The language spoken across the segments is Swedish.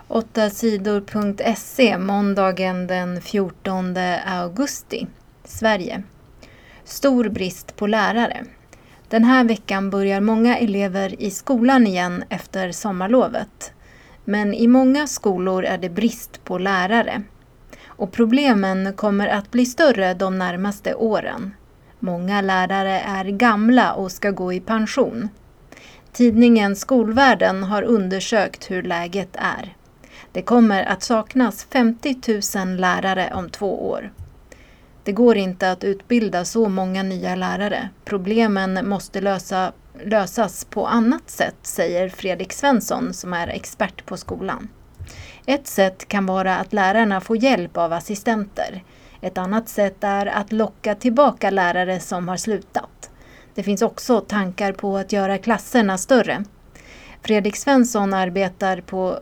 8sidor.se måndagen den 14 augusti, Sverige. Stor brist på lärare. Den här veckan börjar många elever i skolan igen efter sommarlovet. Men i många skolor är det brist på lärare. Och problemen kommer att bli större de närmaste åren. Många lärare är gamla och ska gå i pension. Tidningen Skolvärlden har undersökt hur läget är. Det kommer att saknas 50 000 lärare om 2 år. Det går inte att utbilda så många nya lärare. Problemen måste lösas på annat sätt, säger Fredrik Svensson som är expert på skolan. Ett sätt kan vara att lärarna får hjälp av assistenter. Ett annat sätt är att locka tillbaka lärare som har slutat. Det finns också tankar på att göra klasserna större. Fredrik Svensson arbetar på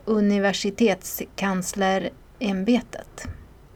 universitetskanslerämbetet.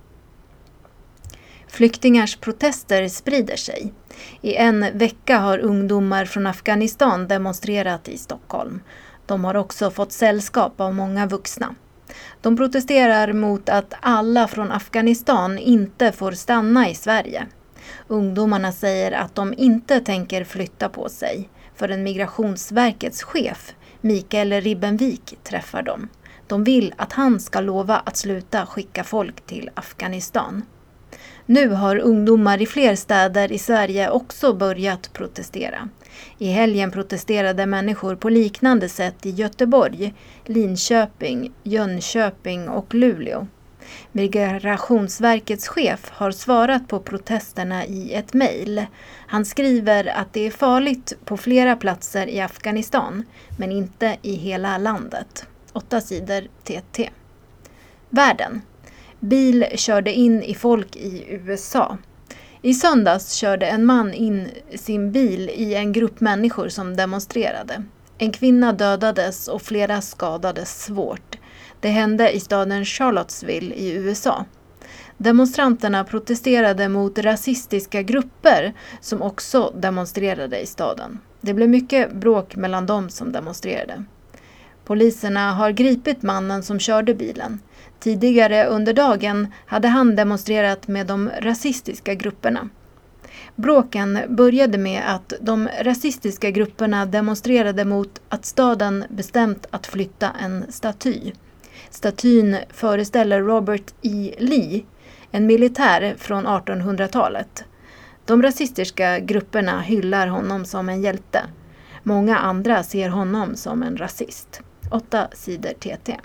Flyktingars protester sprider sig. I en vecka har ungdomar från Afghanistan demonstrerat i Stockholm. De har också fått sällskap av många vuxna. De protesterar mot att alla från Afghanistan inte får stanna i Sverige. Ungdomarna säger att de inte tänker flytta på sig. För en Migrationsverkets chef, Mikael Ribbenvik, träffar dem. De vill att han ska lova att sluta skicka folk till Afghanistan. Nu har ungdomar i fler städer i Sverige också börjat protestera. I helgen protesterade människor på liknande sätt i Göteborg, Linköping, Jönköping och Luleå. Migrationsverkets chef har svarat på protesterna i ett mejl. Han skriver att det är farligt på flera platser i Afghanistan, men inte i hela landet. 8 sidor TT. Världen. Bil körde in i folk i USA. I söndags körde en man in sin bil i en grupp människor som demonstrerade. En kvinna dödades och flera skadades svårt. Det hände i staden Charlottesville i USA. Demonstranterna protesterade mot rasistiska grupper som också demonstrerade i staden. Det blev mycket bråk mellan dem som demonstrerade. Poliserna har gripit mannen som körde bilen. Tidigare under dagen hade han demonstrerat med de rasistiska grupperna. Bråken började med att de rasistiska grupperna demonstrerade mot att staden bestämt att flytta en staty. Statyn föreställer Robert E. Lee, en militär från 1800-talet. De rasistiska grupperna hyllar honom som en hjälte. Många andra ser honom som en rasist. 8 sidor TT.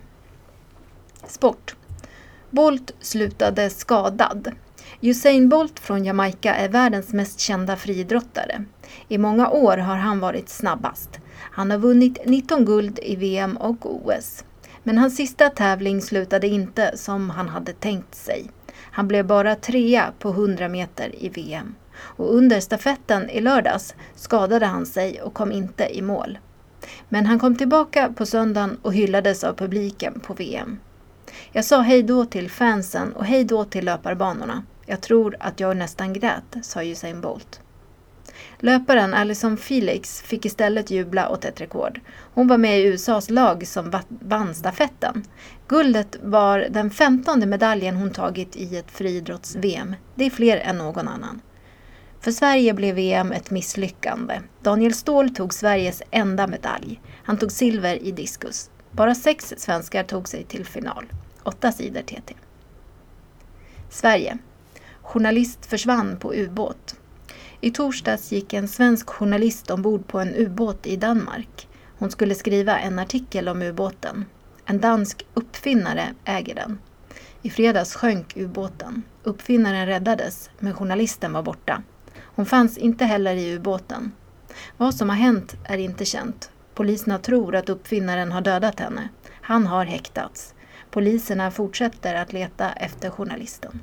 Sport. Bolt slutade skadad. Usain Bolt från Jamaica är världens mest kända friidrottare. I många år har han varit snabbast. Han har vunnit 19 guld i VM och OS. Men hans sista tävling slutade inte som han hade tänkt sig. Han blev bara 3 på 100 meter i VM. Och under stafetten i lördags skadade han sig och kom inte i mål. Men han kom tillbaka på söndagen och hyllades av publiken på VM. Jag sa hej då till fansen och hej då till löparbanorna. Jag tror att jag nästan grät, sa Usain Bolt. Löparen Allyson Felix fick istället jubla åt ett rekord. Hon var med i USAs lag som vann stafetten. Guldet var den 15:e medaljen hon tagit i ett friidrotts-VM. Det är fler än någon annan. För Sverige blev VM ett misslyckande. Daniel Ståhl tog Sveriges enda medalj. Han tog silver i diskus. Bara 6 svenskar tog sig till final. 8 sidor TT. Sverige. Journalist försvann på ubåt. I torsdags gick en svensk journalist ombord på en ubåt i Danmark. Hon skulle skriva en artikel om ubåten. En dansk uppfinnare äger den. I fredags sjönk ubåten. Uppfinnaren räddades, men journalisten var borta. Hon fanns inte heller i ubåten. Vad som har hänt är inte känt. Poliserna tror att uppfinnaren har dödat henne. Han har häktats. Poliserna fortsätter att leta efter journalisten.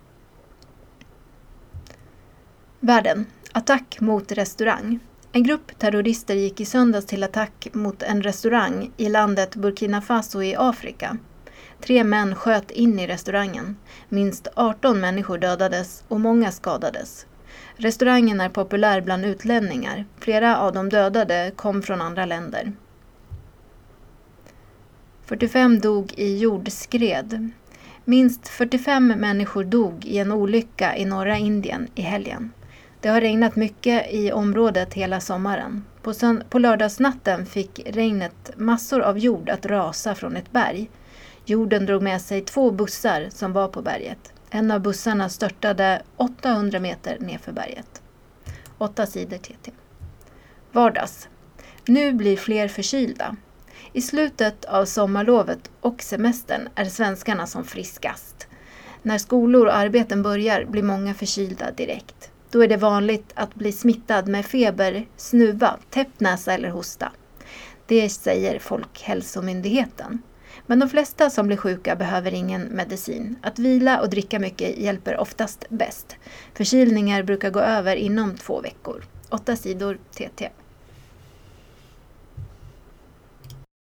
Världen. Attack mot restaurang. En grupp terrorister gick i söndags till attack mot en restaurang i landet Burkina Faso i Afrika. 3 män sköt in i restaurangen. Minst 18 människor dödades och många skadades. Restaurangen är populär bland utlänningar. Flera av de dödade kom från andra länder. 45 dog i jordskred. Minst 45 människor dog i en olycka i norra Indien i helgen. Det har regnat mycket i området hela sommaren. På lördagsnatten fick regnet massor av jord att rasa från ett berg. Jorden drog med sig 2 bussar som var på berget. En av bussarna störtade 800 meter nerför berget. 8 sidor TT. Vardags. Nu blir fler förkylda. I slutet av sommarlovet och semestern är svenskarna som friskast. När skolor och arbeten börjar blir många förkylda direkt. Då är det vanligt att bli smittad med feber, snuva, täppt näsa eller hosta. Det säger Folkhälsomyndigheten. Men de flesta som blir sjuka behöver ingen medicin. Att vila och dricka mycket hjälper oftast bäst. Förkylningar brukar gå över inom 2 veckor. 8 sidor TT.